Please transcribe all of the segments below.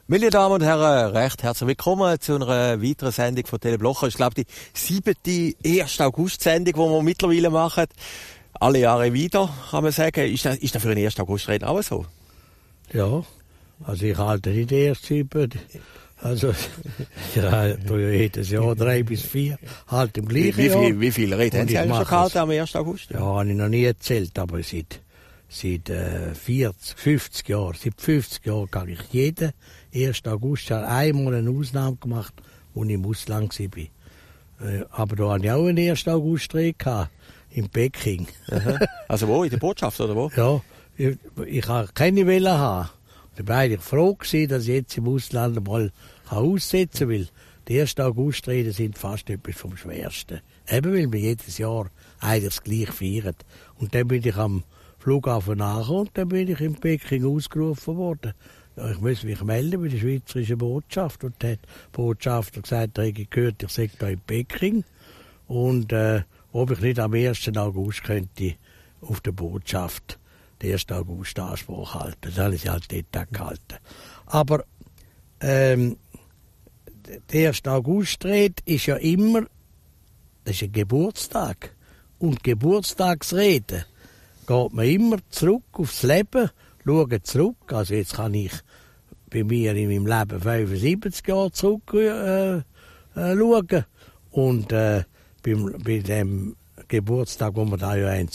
Meine Damen und Herren, recht herzlich willkommen zu einer weiteren Sendung von Teleblocher. Ich glaube, die 7. 1. August-Sendung, die wir mittlerweile machen. Alle Jahre wieder, kann man sagen. Ist das für den 1. August-Reden auch so? Ja, also ich halte nicht erst 7. Also, ja, jedes Jahr 3 bis 4, halt im gleichen Jahr. Wie viele Reden haben Sie eigentlich schon gehalten am 1. August? Ja, habe ich noch nie erzählt, aber seit 50 Jahren gehe ich jeden 1. August. Ich habe einmal eine Ausnahme gemacht, als ich im Ausland war. Aber da hatte ich auch einen 1. August-Rede in Peking. Also wo? In der Botschaft oder wo? Ja, ich habe keine Welle haben. Ich war eigentlich froh gewesen, dass ich jetzt im Ausland mal aussetzen kann, weil die 1. August-Reden sind fast etwas vom Schwersten. Eben weil wir jedes Jahr eigentlich das Gleiche feiern. Und dann bin ich am Flughafen nachgekommen und dann bin ich in Peking ausgerufen worden. Ja, ich muss mich melden bei der schweizerischen Botschaft. Und der Botschafter gesagt, ich gehört, ich sei da in Peking. Und ob ich nicht am 1. August könnte auf der Botschaft den 1. August Anspruch halten. Das habe ich halt dort Tag gehalten. Aber der 1. August-Rede ist ja immer, das ist ein Geburtstag. Und Geburtstagsreden geht man immer zurück aufs Leben, schaut zurück. Also jetzt kann ich bei mir in meinem Leben 75 Jahre zurück schauen. Und bei dem Geburtstag, wo wir da ja in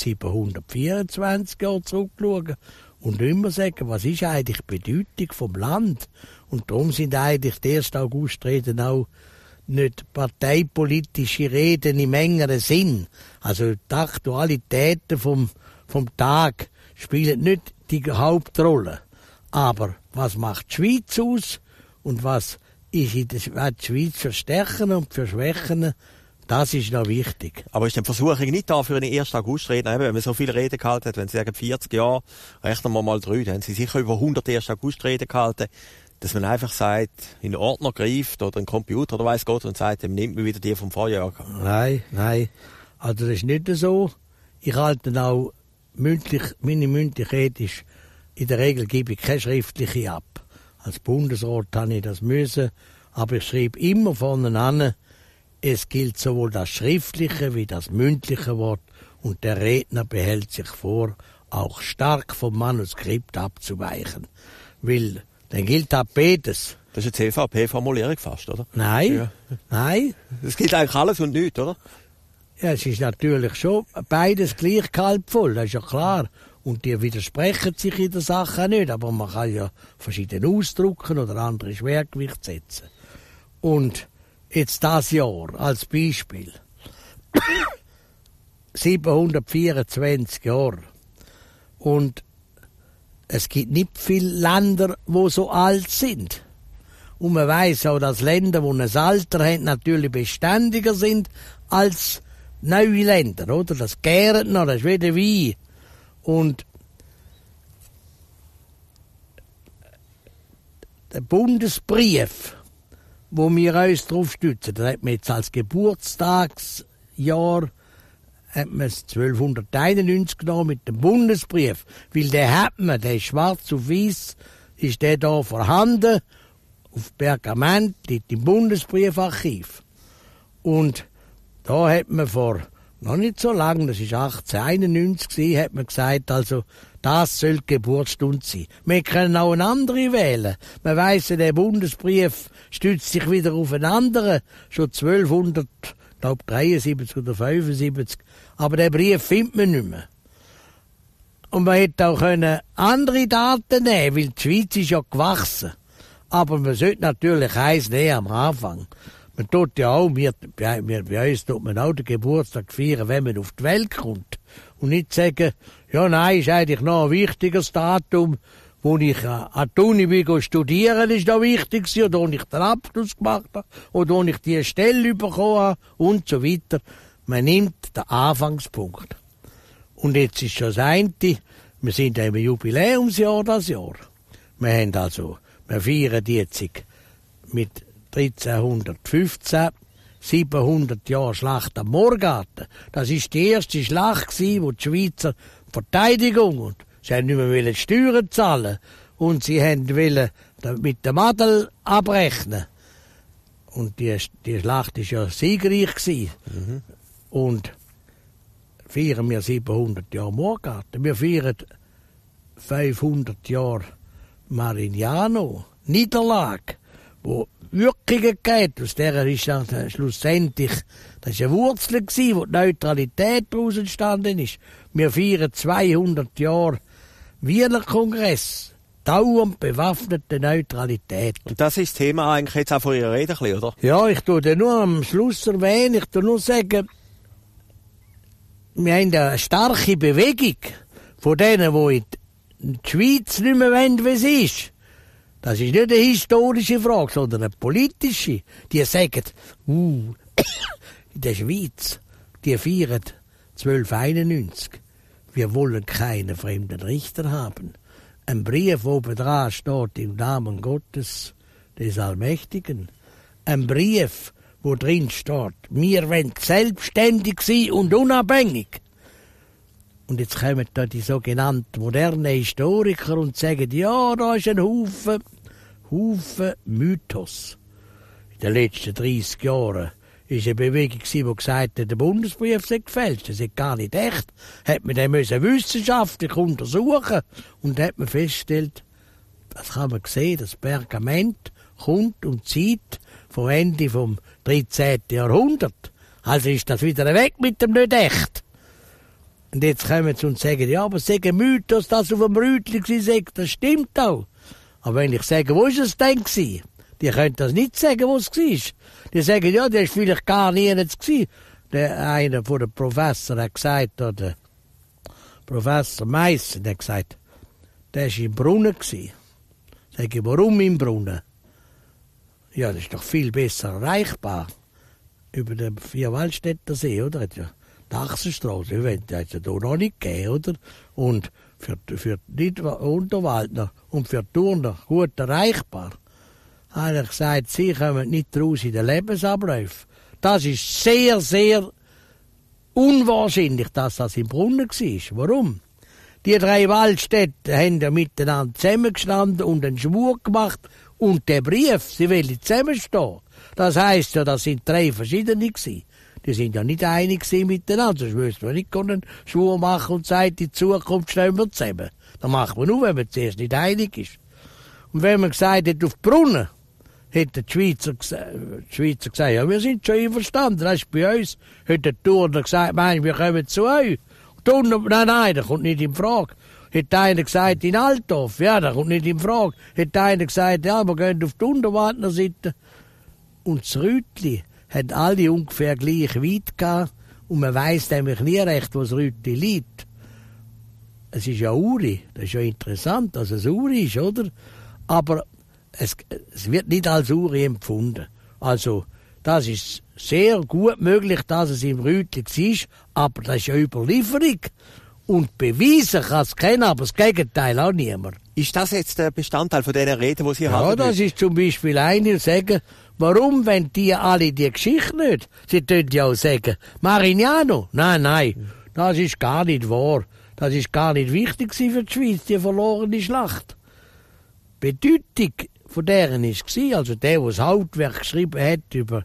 724 Jahre zurückschauen und immer sagen, was ist eigentlich die Bedeutung vom Land? Und darum sind eigentlich die 1. August-Reden auch nicht parteipolitische Reden im engeren Sinn. Also die Aktualitäten vom Tag spielen nicht die Hauptrolle. Aber was macht die Schweiz aus und was ist die Schweiz für Stärken und für Schwächen? Das ist noch wichtig. Aber ist die Versuchung nicht da für eine 1. August-Rede? Wenn man so viele Reden gehalten hat, wenn Sie sagen 40 Jahre, rechnen wir mal 3, dann haben Sie sicher über 100 1. August-Reden gehalten, dass man einfach sagt, in den Ordner greift oder einen Computer oder weiss Gott und sagt, dann nimmt man wieder die vom Vorjahr. Nein. Also das ist nicht so. Ich halte auch meine mündliche Rede ist, in der Regel gebe ich keine schriftliche ab. Als Bundesrat habe ich das müssen, aber ich schreibe immer vorne an, es gilt sowohl das schriftliche wie das mündliche Wort und der Redner behält sich vor, auch stark vom Manuskript abzuweichen. Weil, dann gilt auch beides. Das ist eine CVP-Formulierung fast, oder? Nein, ja. Nein. Es gilt eigentlich alles und nichts, oder? Ja, es ist natürlich schon beides gleich gehaltvoll, das ist ja klar. Und die widersprechen sich in der Sache auch nicht, aber man kann ja verschiedene ausdrücken oder andere Schwergewicht setzen. Und jetzt das Jahr als Beispiel. 724 Jahre. Und es gibt nicht viele Länder, die so alt sind. Und man weiss auch, dass Länder, die ein Alter haben, natürlich beständiger sind als neue Länder, oder? Das gärt noch, das ist wie der Wein. Und der Bundesbrief, wo wir uns darauf stützen, das hat man jetzt als Geburtstagsjahr hat man es 1291 genommen mit dem Bundesbrief, weil der hat man, der ist schwarz auf weiß, ist der da vorhanden, auf Pergament, liegt im Bundesbriefarchiv. Und da hat man vor noch nicht so lange, das war 1891, hat man gesagt, also das soll die Geburtsstunde sein. Wir können auch eine andere wählen. Man weiss, der Bundesbrief stützt sich wieder auf einen anderen, schon 1273 oder 75. Aber den Brief findet man nicht mehr. Und man hätte auch andere Daten nehmen, weil die Schweiz ist ja gewachsen. Aber man sollte natürlich eins nehmen am Anfang. Man tut ja auch, bei uns tut man auch den Geburtstag feiern, wenn man auf die Welt kommt. Und nicht sagen, ja nein, ist eigentlich noch ein wichtiges Datum, wo ich an die Uni studieren ist noch wichtig gewesen, oder wo ich den Abschluss gemacht habe, oder wo ich die Stelle bekommen habe, und so weiter. Man nimmt den Anfangspunkt. Und jetzt ist schon das eine, wir sind ja im Jubiläumsjahr das Jahr. Wir feiern jetzt mit 1315, 700 Jahre Schlacht am Morgarten. Das war die erste Schlacht gewesen, wo die Schweizer Verteidigung, und sie haben nicht mehr die Steuern zahlen, und sie wollten mit dem Adel abrechnen. Und die Schlacht war ja siegreich gewesen. Und feiern wir 700 Jahre Murgarten. Wir feiern 500 Jahre Marignano. Niederlage, wo Wirkungen geht. Aus der ist dann schlussendlich, das war eine Wurzel gewesen, wo die Neutralität daraus entstanden ist. Wir feiern 200 Jahre Wiener Kongress. Dauernd bewaffnete Neutralität. Und das ist das Thema eigentlich jetzt auch von Ihrer Rede, oder? Ja, ich tue dir nur am Schluss erwähnen, ich tue nur sagen, wir haben eine starke Bewegung von denen, die in die Schweiz nicht mehr wollen, wie sie ist. Das ist nicht eine historische Frage, sondern eine politische. Die sagen, in der Schweiz, die feiern 1291. Wir wollen keine fremden Richter haben. Ein Brief, wo oben dran steht, im Namen Gottes, des Allmächtigen. Ein Brief, wo drin steht, wir wollen selbstständig sein und unabhängig. Und jetzt kommen da die sogenannten modernen Historiker und sagen, ja, da ist ein Haufen Mythos. In den letzten 30 Jahren war eine Bewegung, die gesagt hat, der Bundesbrief sei gefälscht, das sei gar nicht echt. Hat man den wissenschaftlich untersuchen und hat man festgestellt, das kann man sehen, das Pergament kommt und zieht vom Ende vom 13. Jahrhundert. Also ist das wieder weg mit dem nicht echt. Und jetzt kommen sie und sagen, ja, aber es sei ein Mythos, dass auf dem Rütli sei, das stimmt auch. Aber wenn ich sage, wo ist es denn gewesen? Die können das nicht sagen, wo es war. Die sagen, ja, der ist vielleicht gar nie jetzt gewesen. Einer von den Professoren hat gesagt, der Professor Meissen hat gesagt, der war im Brunnen gewesen. Sag ich, warum im Brunnen? Ja, das ist doch viel besser erreichbar. Über den Vierwaldstätter See, oder? Die Achsenstraße, die hat es ja hier noch nicht gegeben, oder? Und für die Unterwaldner und für die Turner gut erreichbar. Habe ich gesagt, sie kommen nicht raus in den Lebensabläufen. Das ist sehr, sehr unwahrscheinlich, dass das im Brunnen war. Warum? Die 3 Waldstädte haben ja miteinander zusammengestanden und einen Schwur gemacht. Und der Brief, sie wollen zusammenstehen. Das heisst ja, das sind 3 verschiedene gewesen. Die sind ja nicht einig miteinander. Sonst müssten wir nicht einen Schwur machen und sagen, in Zukunft stehen wir zusammen. Das macht man nur, wenn man zuerst nicht einig ist. Und wenn man gesagt hat, auf die Brunnen, hätte die Schweizer gesagt, ja, wir sind schon einverstanden. Das ist bei uns. Hätte der Turner gesagt, wir kommen zu euch. Nein, das kommt nicht in Frage. Hätte einer gesagt, in Altdorf, ja, das kommt nicht in Frage. Hätte einer gesagt, ja, wir gehen auf die Unterwaldner Seite. Und das Rütli haben alle ungefähr gleich weit gehabt. Und man weiss nämlich nie recht, wo das Rütli liegt. Es ist ja Uri. Das ist ja interessant, dass es Uri ist, oder? Aber es wird nicht als Uri empfunden. Also, das ist sehr gut möglich, dass es im Rütli war, aber das ist ja Überlieferung. Und beweisen kann es keiner, aber das Gegenteil auch niemand. Ist das jetzt der Bestandteil von dieser Rede, die Sie haben? Ja, das ist zum Beispiel eine, die sagen, warum wollen die alle die Geschichte nicht? Sie können ja auch sagen, Marignano. Nein, das ist gar nicht wahr. Das ist gar nicht wichtig für die Schweiz, die verlorene Schlacht. Die Bedeutung von deren war, also der das Hauptwerk geschrieben hat über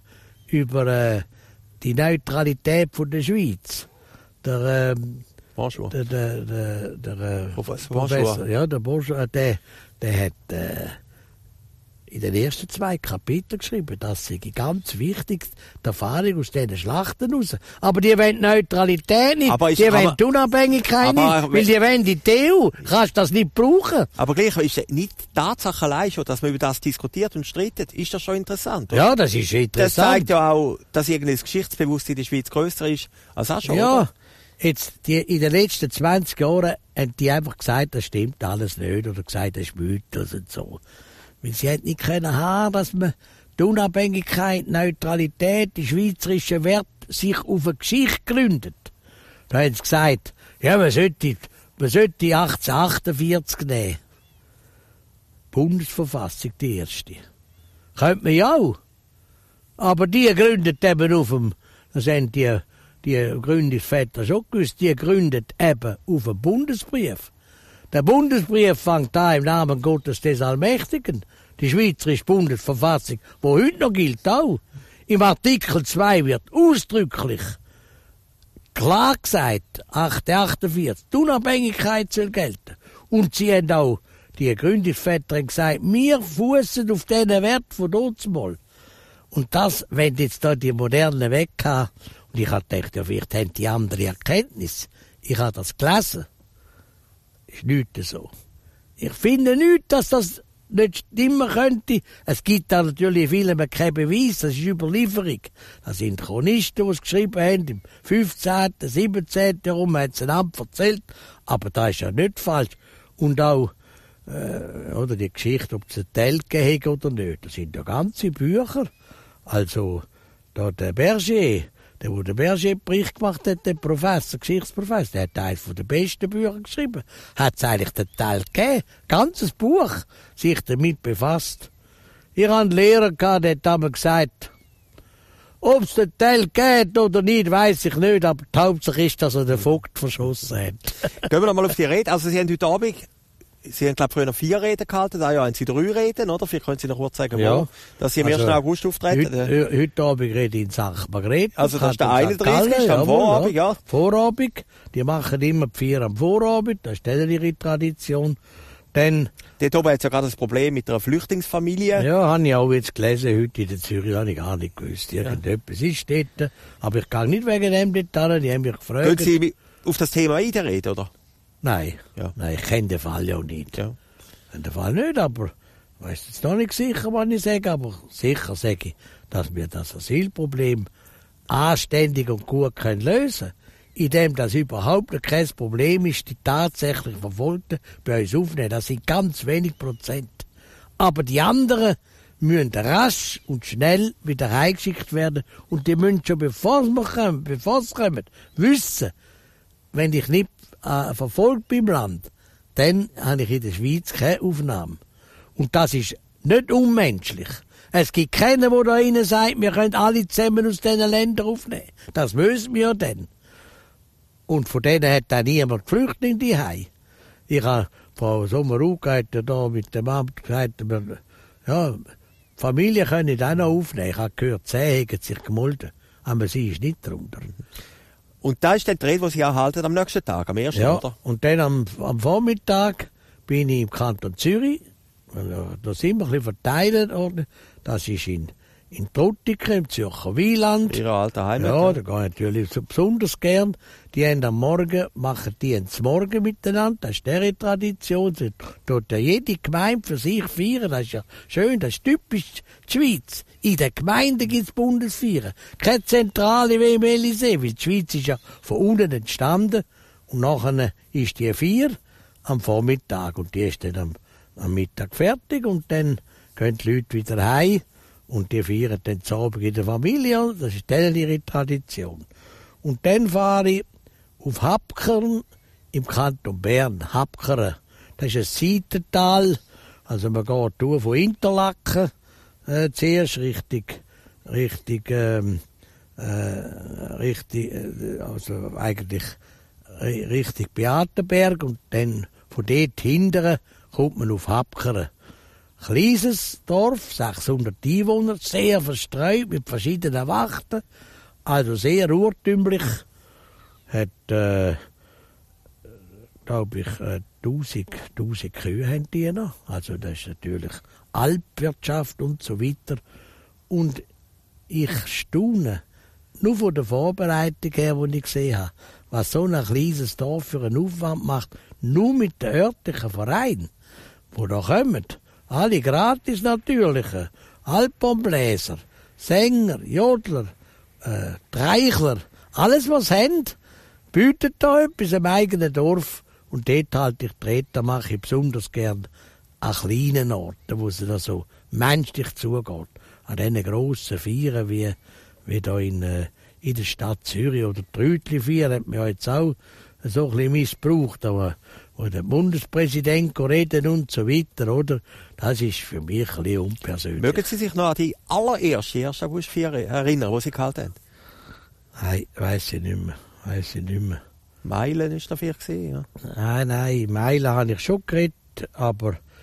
die Neutralität von der Schweiz. Der Professor, ja, der Bonjour, der hat in den ersten 2 Kapiteln geschrieben, das sei ganz wichtig, die Erfahrung aus diesen Schlachten raus. Aber die wollen Neutralität nicht, die wollen die Unabhängigkeit nicht, weil die wollen die EU, kannst das nicht brauchen. Aber gleich ist nicht die Tatsache allein schon, dass man über das diskutiert und streitet, ist das schon interessant, oder? Ja, das ist interessant. Das zeigt ja auch, dass irgendwie das Geschichtsbewusstsein in der Schweiz grösser ist als auch schon, ja, oder? Jetzt, in den letzten 20 Jahren haben die einfach gesagt, das stimmt alles nicht, oder gesagt, das ist Mythos und so. Weil sie hätten nicht können haben, dass man die Unabhängigkeit, Neutralität, die schweizerischen Werte sich auf eine Geschichte gründet. Da haben sie gesagt, ja, man sollte 1848 nehmen. Bundesverfassung, die erste. Könnte man ja auch. Aber die gründet eben auf dem, das haben die Gründungsväter schon gewusst, die gründet eben auf einen Bundesbrief. Der Bundesbrief fängt an im Namen Gottes des Allmächtigen. die Schweizerische Bundesverfassung, die heute noch gilt, auch. Im Artikel 2 wird ausdrücklich klar gesagt, 48, die Unabhängigkeit soll gelten. Und sie haben auch, die Gründungsväter haben gesagt, wir fussen auf diesen Wert von damals. Und das, wenn jetzt da die Modernen weg haben, und ich habe gedacht, ja, vielleicht haben die andere Erkenntnis. Ich habe das gelesen. Ist nichts so. Ich finde nicht, dass das nicht stimmen könnte. Es gibt da natürlich viele keinen Beweis, das ist Überlieferung. Das sind Chronisten, die es geschrieben haben, im 15., 17. Jahrhundert haben sie einander erzählt. Aber das ist ja nicht falsch. Und auch, oder die Geschichte, ob es einen Teil gegeben hat oder nicht, das sind ja ganze Bücher. Also, da der Berger, der Berger-Bericht gemacht hat, der Professor, Geschichtsprofessor, der hat eines der besten Bücher geschrieben. Hat es eigentlich den Teil gegeben, ganzes Buch, sich damit befasst. Ich hatte einen Lehrer, der hat mir gesagt, ob es den Teil geht oder nicht, weiss ich nicht, aber die Hauptsache ist, dass er den Vogt verschossen hat. Gehen wir noch mal auf die Rede. Also, Sie haben heute Abend, Sie haben, glaube ich, früher noch 4 Reden gehalten, da haben Sie 3 Reden, oder? Vielleicht können Sie noch kurz sagen, wo, dass Sie am 1. August auftreten. Heute Abend rede ich in St. Margrethe. Also, das ist der 31. am Vorabend, ja. Vorabend. Die machen immer die 4 am Vorabend, das ist dann ihre Tradition. Dann, dort oben hat es ja gerade das Problem mit einer Flüchtlingsfamilie. Ja, habe ich auch jetzt gelesen, heute in der Zürich, habe ich gar nicht gewusst. Irgendetwas ist dort. Aber ich gehe nicht wegen dem dort hin, die haben mich gefragt. Gehen Sie auf das Thema in der Rede, oder? Nein, ja. Nein, ich kenne den Fall ja auch nicht. Ja. Ich kenne den Fall nicht, aber ich weiss jetzt noch nicht sicher, was ich sage, aber sicher sage ich, dass wir das Asylproblem anständig und gut können lösen können, indem das überhaupt kein Problem ist, die tatsächlich Verfolgten bei uns aufnehmen. Das sind ganz wenig Prozent. Aber die anderen müssen rasch und schnell wieder heimgeschickt werden und die müssen schon, bevor sie kommen, wissen, wenn ich nicht verfolgt bin im Land, dann habe ich in der Schweiz keine Aufnahme. Und das ist nicht unmenschlich. Es gibt keinen, der da rein sagt, wir können alle zusammen aus diesen Ländern aufnehmen. Das müssen wir ja dann. Und von denen hat dann niemand Flüchtlinge daheim. Ich habe, Frau Sommer-Ruck hat ja da mit dem Amt gesagt, ja, die Familie können nicht auch noch aufnehmen. Ich habe gehört, 10 haben sich gemolden, aber sie ist nicht darunter. Und da ist dann die Rede, die Sie erhalten am nächsten Tag, am 1. Ja, oder? und dann am Vormittag bin ich im Kanton Zürich. Da sind wir ein bisschen verteilt worden. Das ist in Truttiken, im Zürcher Wieland. Ihre alte Heimat. Ja, da gehe ich natürlich so besonders gern. Die haben am Morgen, machen die zum Morgen miteinander. Das ist deren Tradition. Dort jede Gemeinde für sich feiern. Das ist ja schön, das ist typisch die Schweiz. In den Gemeinden gibt es Bundesfeiern. Keine Zentrale wie im Elysée, weil die Schweiz ist ja von unten entstanden. Und nachher ist die Feier am Vormittag. Und die ist dann am Mittag fertig. Und dann gehen die Leute wieder heim. Und die feiern dann zu Abend in der Familie. Das ist dann ihre Tradition. Und dann fahre ich auf Habkern im Kanton Bern. Habkern, das ist ein Seitental. Also man geht durch von Interlaken zuerst also eigentlich Richtung Beatenberg. Und dann von dort hinten kommt man auf Habkern. Kleines Dorf, 600 Einwohner, sehr verstreut mit verschiedenen Wachten, also sehr urtümlich. Hat, glaube ich, 1000 Kühe haben die noch. Also das ist natürlich Alpwirtschaft und so weiter. Und ich staune, nur von der Vorbereitung her, die ich gesehen habe, was so ein kleines Dorf für einen Aufwand macht, nur mit den örtlichen Vereinen, die da kommen. Alle gratis natürliche, Alpenbläser, Sänger, Jodler, Treichler, alles was sie haben, bietet da etwas im eigenen Dorf. Und dort halte ich die Rede, mache ich besonders gern an kleinen Orten, wo es da so menschlich zugeht. An diesen grossen Feiern wie da in der Stadt Zürich oder die Rütli-Feier hat man ja jetzt auch so ein bisschen missbraucht, aber wo der Bundespräsident reden und so weiter, oder? Das ist für mich ein bisschen unpersönlich. Mögen Sie sich noch an die allererste 1. August-Feier erinnern, die Sie gehalten haben? Nein, weiss ich nicht mehr. Meilen war dafür, ja? Nein, Meilen habe ich schon geredet, aber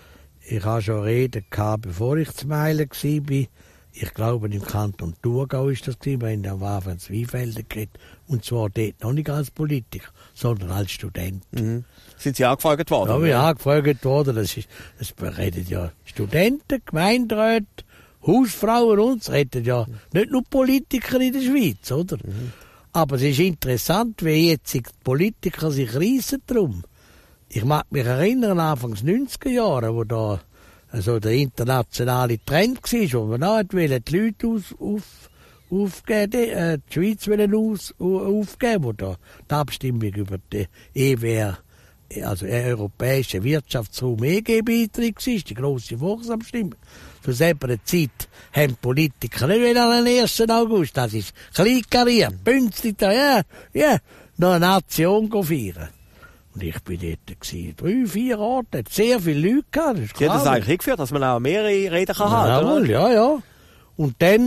Ich habe schon Reden gehabt, bevor ich zu Meilen war. Ich glaube, im Kanton Thurgau war das, wir haben am Anfang Zweifelder geredet. Und zwar dort noch nicht als Politiker, sondern als Student. Mhm. Sind Sie angefragt worden? Ja, wir angefragt worden. Das reden ja Studenten, Gemeinderäte, Hausfrauen und es reden ja nicht nur Politiker in der Schweiz, oder? Mhm. Aber es ist interessant, wie jetzt die Politiker sich reissen drum. Ich mag mich erinnern, Anfangs 90er Jahre, wo da also der internationale Trend war, wo man auch die Leute aufgeben, die Schweiz aufgeben, wo da die Abstimmung über die EWR, also Europäische Wirtschaftsraum EG-Beitritt war, die grosse Volksabstimmung. Zu selber Zeit haben Politiker nicht am 1. August, das ist kleinkariert, bünzlig da, ja, noch eine Nation feiern. Und ich war dort 3, 4 Orte, hat sehr viele Leute gehabt. Das ist Sie hat das eigentlich eingeführt, dass man auch mehrere Reden kann haben, oder? Ja. Und dann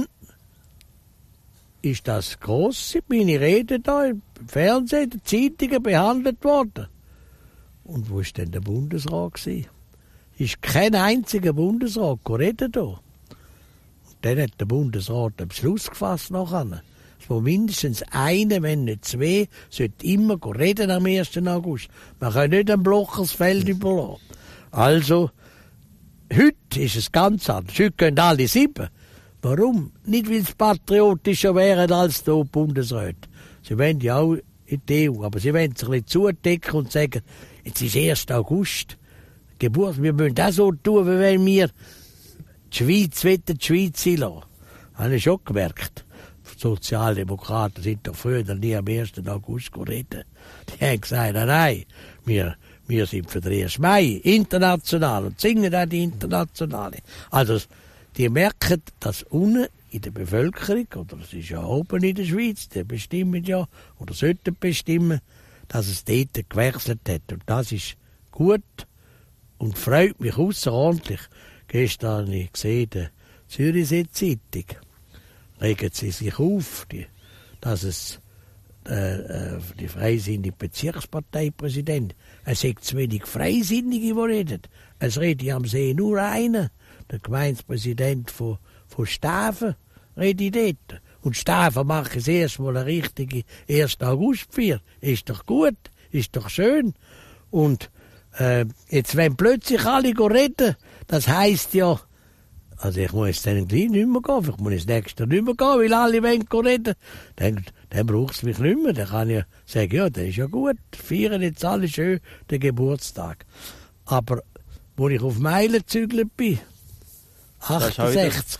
ist das grosse, meine Rede da im Fernsehen, in den Zeitungen behandelt worden. Und wo war denn der Bundesrat gewesen? Ist kein einziger Bundesrat reden da. Und dann hat der Bundesrat einen Beschluss gefasst nachher. Wo mindestens einer, wenn nicht zwei, sollte immer reden am 1. August. Man kann nicht ein Blochersfeld überlassen. Also, heute ist es ganz anders. Heute können alle 7. Warum? Nicht, weil sie patriotischer wären als die Bundesräte. Sie wollen ja auch in die EU, aber sie wollen sich ein bisschen zudecken und sagen, jetzt ist 1. August, Geburt, wir müssen das so tun, wie wenn wir die Schweiz sein lassen. Das habe ich schon gemerkt. Die Sozialdemokraten sind doch früher nie am 1. August geredet. Die haben gesagt, nein, wir sind für den 1. Mai international und singen auch die Internationale. Also, die merken, dass unten in der Bevölkerung, oder es ist ja oben in der Schweiz, die bestimmen ja, oder sollten bestimmen, dass es dort gewechselt hat. Und das ist gut und freut mich außerordentlich. Gestern habe ich gesehen, die Zürichsee Zeitung, regen sie sich auf, dass es die freisinnige Bezirksparteipräsident, es sind zu wenig Freisinnige, die reden. Es redet am See nur einer, der Gemeindepräsident von Staven, redet dort. Und Staven macht es erstmal eine richtige 1. Augustfeier. Ist doch gut, ist doch schön. Und jetzt, wenn plötzlich alle reden, das heisst ja, also ich muss dann gleich nicht mehr gehen, ich muss das nächste nicht mehr gehen, weil alle wollen reden. Dann braucht es mich nicht mehr. Dann kann ich sagen, ja, das ist ja gut, feiern jetzt alle schön den Geburtstag. Aber, wo ich auf Meilen gezügelt bin, 68,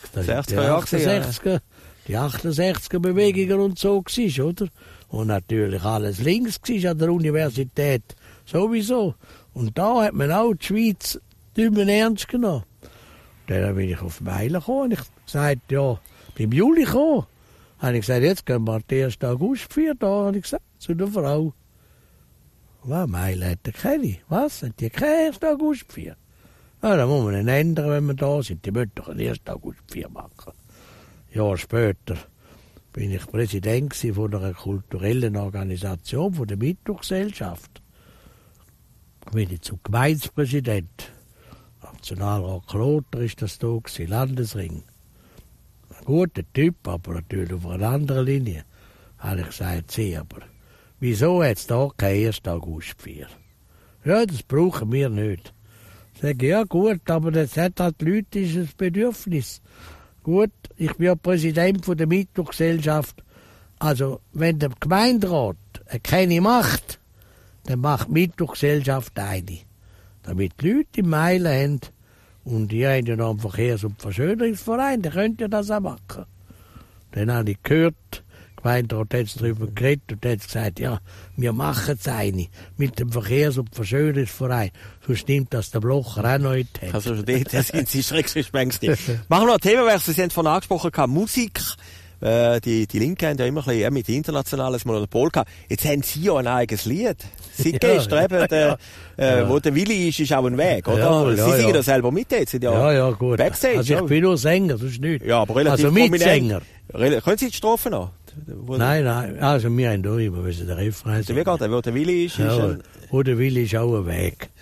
die 68er-Bewegungen und so war, oder? Und natürlich alles links war an der Universität, sowieso. Und da hat man auch die Schweiz nicht ernst genommen. Dann bin ich auf Meilen gekommen und ich sagte, ja, im Juli gekommen. Habe ich gesagt, jetzt gehen wir an den 1. August feiern, da habe ich gesagt, zu der Frau. Was, Meilen hat keine? Was, hat die keinen 1. August feiern? Ja, dann muss man ihn ändern, wenn wir da sind. Die müssen doch einen 1. August feiern machen. Ein Jahr später bin ich Präsident von einer kulturellen Organisation, von der Mittwochsgesellschaft. Bin ich zum Gemeindepräsident. Nationalrat Kloter ist das da gewesen, Landesring. Ein guter Typ, aber natürlich auf einer anderen Linie. Habe ich gesagt, aber wieso hat es da kein 1. Augustfeier? Ja, das brauchen wir nicht. Ich sage, ja gut, aber das hat halt Leute ein Bedürfnis. Gut, ich bin ja Präsident von der Mittwochsgesellschaft. Also, wenn der Gemeinderat keine macht, dann macht die Mittwochsgesellschaft eine. Damit die Leute in Meilen haben, und die haben ja noch einen Verkehrs- und Verschönerungsverein, der könnt ja das auch machen. Dann habe ich gehört, die Gemeinderat hat darüber geredet und hat gesagt, ja, wir machen es eine mit dem Verkehrs- und Verschönerungsverein. So stimmt, dass der Blocher auch noch nicht hat. Also dort sind Sie schreckgespenstisch. Machen wir noch ein Themenwechsel, Sie haben vorhin angesprochen, Musik. Die Linken haben ja immer ein bisschen mit internationales Monopol gehabt. Jetzt haben Sie ja ein eigenes Lied. Seit gestern eben, wo der Willi ist auch ein Weg, oder? Sie singen da selber mit jetzt. Ja, gut. Backstage. Also ich bin nur Sänger, sonst nicht. Ja, aber relativ also Mitsänger. Können Sie die Strophe noch? Nein, also wir haben da immer, weil der Refrain ist. Wie geht der? Wo der Willi ist? Ja, wo der Willi ist auch ein Weg.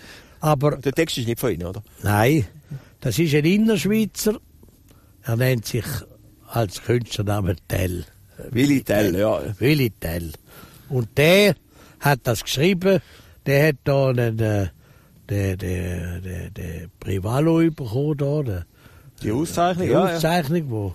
Aber der Text ist nicht von Ihnen, oder? nein, das ist ein Innerschweizer. Er nennt sich als Künstlernamen Tell. Willi Tell, ja. Willi Tell. Und der hat das geschrieben, der hat da den Privalo bekommen, da, Die Auszeichnung, die ja. Auszeichnung,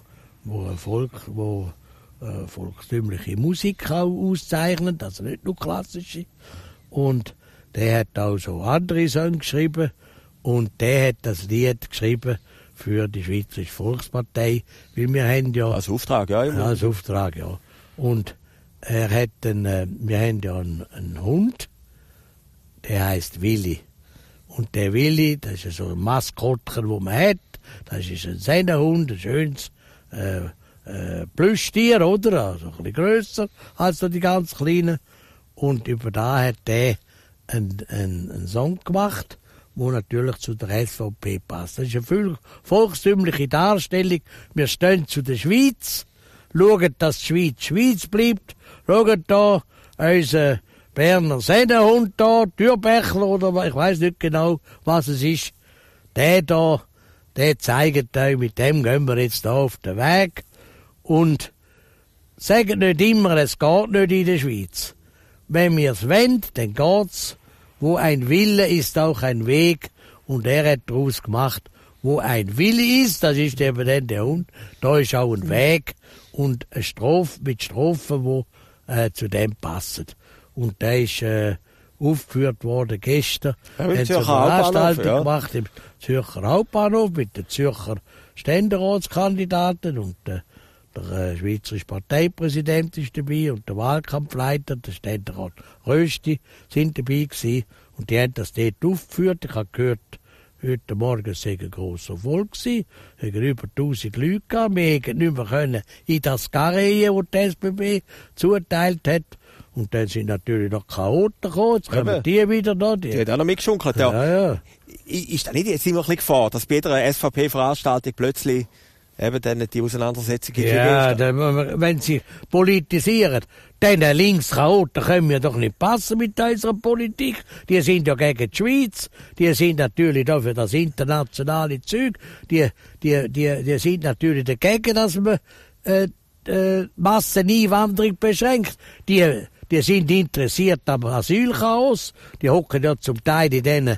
wo volkstümliche Musik auch auszeichnet, also nicht nur klassische. Und der hat auch so andere Songs geschrieben und der hat das Lied geschrieben für die Schweizerische Volkspartei, weil wir haben ja... Als Auftrag, ja. Ja, als Auftrag, ja. Und wir haben ja einen Hund, der heißt Willi. Und der Willi, das ist ja so ein Maskottchen, wo man hat. Das ist ein Sennenhund, ein schönes Plüschtier, oder? Also ein bisschen grösser als die ganz kleinen. Und über da hat der einen Song gemacht, der natürlich zu der SVP passt. Das ist eine volkstümliche Darstellung. Wir stehen zu der Schweiz, schauen, dass die Schweiz Schweiz bleibt, schauen da unser Berner Sennenhund da, Türbächler oder ich weiß nicht genau, was es ist. Der zeigt euch, mit dem gehen wir jetzt da auf den Weg. Und sagen nicht immer, es geht nicht in der Schweiz. Wenn wir es wollen, dann geht's. Wo ein Wille ist auch ein Weg. Und er hat daraus gemacht, wo ein Wille ist, das ist eben dann der Hund, da ist auch ein Weg und eine Strophe mit Strophen, die zu dem passen. Und der ist aufgeführt worden gestern. Ja, haben sie eine Veranstaltung gemacht im Zürcher Hauptbahnhof mit den Zürcher Ständeratskandidaten und der Schweizerische Parteipräsident ist dabei und der Wahlkampfleiter, der Ständerat Rösti, sind dabei gewesen. Und die haben das dort aufgeführt. Ich habe gehört, heute Morgen sei ein grosser Erfolg gewesen. Es haben über 1000 Leute gehabt. Wir hätten nicht mehr können in das Carré, das die SBB zuteilt hat. Und dann sind natürlich noch Chaoten gekommen. Jetzt kommen die wieder da. Die hat auch noch mitgeschunkelt, ja. Ja. Ist da nicht jetzt immer ein bisschen Gefahr, dass bei jeder SVP-Veranstaltung plötzlich eben dann die Auseinandersetzung gibt? Ja, wenn sie politisieren, dann Linkschaoten können wir doch nicht passen mit unserer Politik. Die sind ja gegen die Schweiz, die sind natürlich da für das internationale Zeug, die sind natürlich dagegen, dass man Masseneinwanderung beschränkt. Die sind interessiert am Asylchaos, die hocken ja zum Teil in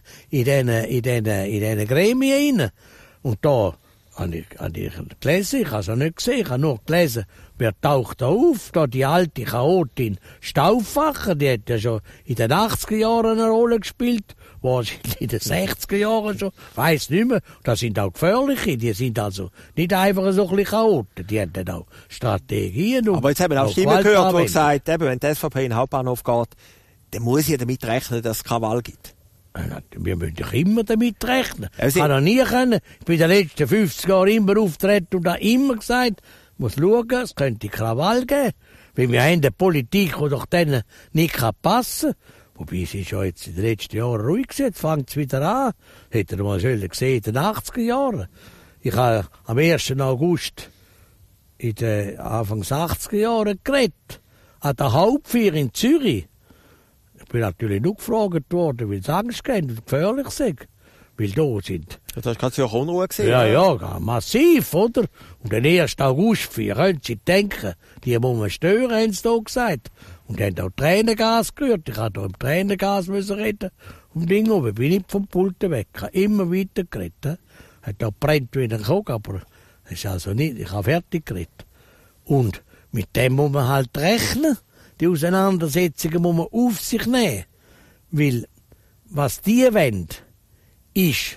diesen Gremien rein. Und da habe ich gelesen, ich habe es auch nicht gesehen, ich habe nur gelesen, wer taucht da auf? Da die alte Chaotin Stauffacher, die hat ja schon in den 80er Jahren eine Rolle gespielt, wahrscheinlich in den 60er Jahren schon, weiss nicht mehr. Das sind auch gefährliche, die sind also nicht einfach so ein bisschen Chaoten, die haben dann auch Strategien. Aber jetzt haben wir auch Stimmen gehört, die gesagt haben, wenn die SVP in den Hauptbahnhof geht, dann muss ja damit rechnen, dass es Krawall gibt. Wir müssen doch immer damit rechnen. Ich kann noch nie können. Ich bin in den letzten 50 Jahren immer auftreten und habe immer gesagt, ich muss schauen, es könnte Krawall geben. Weil wir haben eine Politik, die doch dann nicht passen kann. Wobei es ist ja jetzt in den letzten Jahren ruhig gewesen, jetzt fängt es wieder an. Das hätte ihr mal gesehen in den 80er Jahren. Ich habe am 1. August in den Anfangs 80er Jahren geredet. An der Hauptfeier in Zürich. Ich bin natürlich nur gefragt worden, weil es Angst gibt und gefährlich ist. Weil da sind. Das hast du ja auch Unruhe gesehen. Ja, massiv, oder? Und den 1. August, können Sie denken, die muss man stören, haben sie da gesagt. Und die haben auch Tränengas gerührt. Ich musste da im Tränengas reden. Und Ding oben, bin ich vom Pult weg. Ich habe immer weiter geredet. Hat da brennt wie ein Kog, aber das ist also nicht, ich habe fertig geredet. Und mit dem muss man halt rechnen. Die Auseinandersetzungen muss man auf sich nehmen. Weil, was die wollen, ist,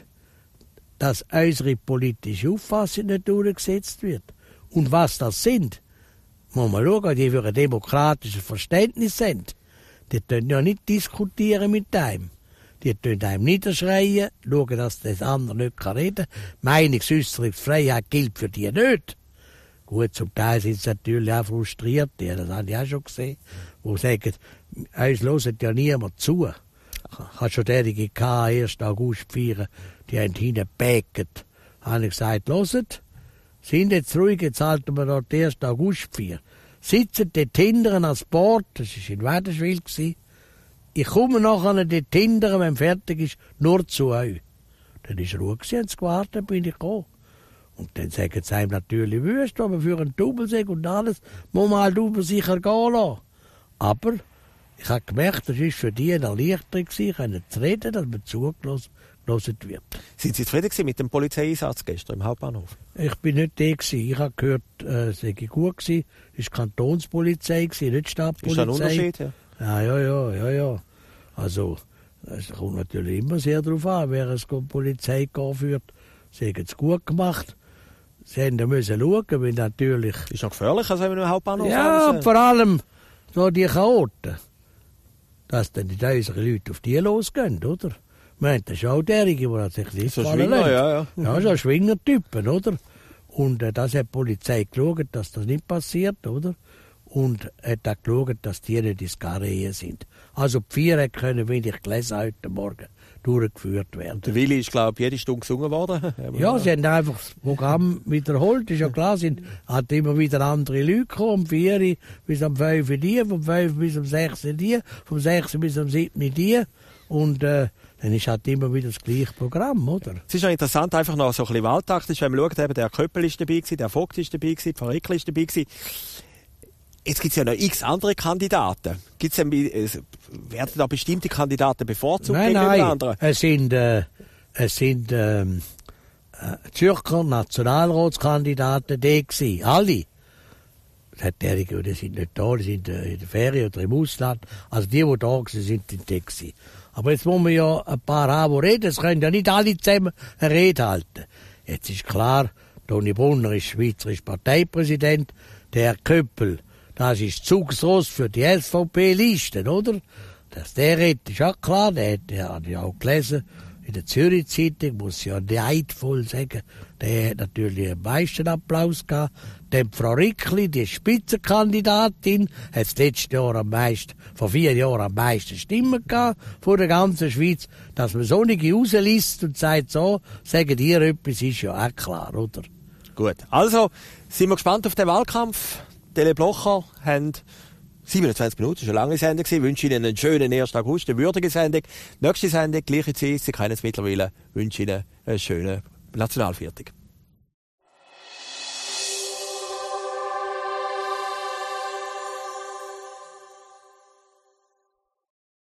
dass unsere politische Auffassung nicht durchgesetzt wird. Und was das sind, muss man schauen, die für ein demokratisches Verständnis sind. Die können ja nicht diskutieren mit einem. Die können einem niederschreien, schauen, dass das andere nicht reden kann. Meinungsäußerungsfreiheit gilt für die nicht. Gut, zum Teil sind sie natürlich auch frustriert, das habe ich auch schon gesehen, die sagen, uns hört ja niemand zu. Ich habe schon derjenige gehabt, 1. August feiern, die haben hineingepäckert. Da habe ich gesagt, hört, sind jetzt ruhig, jetzt halten wir dort 1. August feiern. Sitzen dort hinten ans Bord, das war in Wädenswil, ich komme nachher dort hinterher, wenn fertig ist, nur zu euch. Dann ist Ruhe gewesen, haben sie gewartet, bin ich gekommen. Und dann sagen sie einem natürlich wüst, aber für einen Doubleseg und alles muss man halt über sicher gehen lassen. Aber ich habe gemerkt, das war für die eine Erleichterung, zu reden, dass man zugelassen wird. Sind Sie zufrieden mit dem Polizeieinsatz gestern im Hauptbahnhof? Ich bin nicht der gewesen. Ich habe gehört, es sei gut gewesen. Es war Kantonspolizei, nicht Stadtpolizei. Ist das ein Unterschied? Ja. Also, es kommt natürlich immer sehr darauf an, wer es Polizei führt. Sie haben es gut gemacht. Sie müssen schauen, weil natürlich... Ist noch gefährlich, als wenn wir im Hauptbahnhof ja, vor allem so die Chaoten. Dass dann die unsere Leute auf die losgehen, oder? Wir haben das auch derige, die sich nicht so Schwinger, ja. Ja, so Schwingertypen, oder? Und das hat die Polizei geschaut, dass das nicht passiert, oder? Und hat auch geschaut, dass die nicht ins Karriere sind. Also die 4 können, wie ich gelesen heute Morgen, durchgeführt werden. Der Willi ist, glaube ich, jede Stunde gesungen worden. Ja, sie haben einfach das Programm wiederholt. Ist ja klar, hat immer wieder andere Leute gekommen. Um 4 bis um 5 die, vom 5 bis um 6 die, vom 6 bis um 7 die. Und dann ist halt immer wieder das gleiche Programm, oder? Es ist ja interessant, einfach noch so ein bisschen wahltaktisch, wenn man schaut, eben, der Köppel ist dabei gewesen, der Vogt ist dabei gewesen, Frau Rickl ist dabei gewesen. Jetzt gibt es ja noch x andere Kandidaten. Werden da bestimmte Kandidaten bevorzugt gegenüber anderen? Es sind Zürcher Nationalratskandidaten die gewesen, alle. Die sind nicht da, die sind in der Ferien oder im Ausland. Also die da waren, sind die gewesen. Aber jetzt muss man ja ein paar haben, die reden. Es können ja nicht alle zusammen eine Rede halten. Jetzt ist klar, Toni Brunner ist schweizerischer Parteipräsident. Der Herr Köppel, das ist Zugsross für die SVP-Listen, oder? Dass der redet, ist auch klar. Der hat ja auch gelesen. In der Zürich-Zeitung muss ich ja neidvoll sagen, der hat natürlich am meisten Applaus gehabt. Dann Frau Rickli, die Spitzenkandidatin, hat das letzte Jahr vor 4 Jahren am meisten Stimmen gehabt von der ganzen Schweiz. Dass man so nicht rausliest und sagt so, sagen ihr etwas, ist ja auch klar, oder? Gut, also sind wir gespannt auf den Wahlkampf. Tele Blocher haben 27 Minuten, das war eine lange Sendung. Ich wünsche Ihnen einen schönen 1. August, eine würdige Sendung. Nächste Sendung, gleiche Zeit, Sie kennen es mittlerweile. Ich wünsche Ihnen einen schönen Nationalviertag.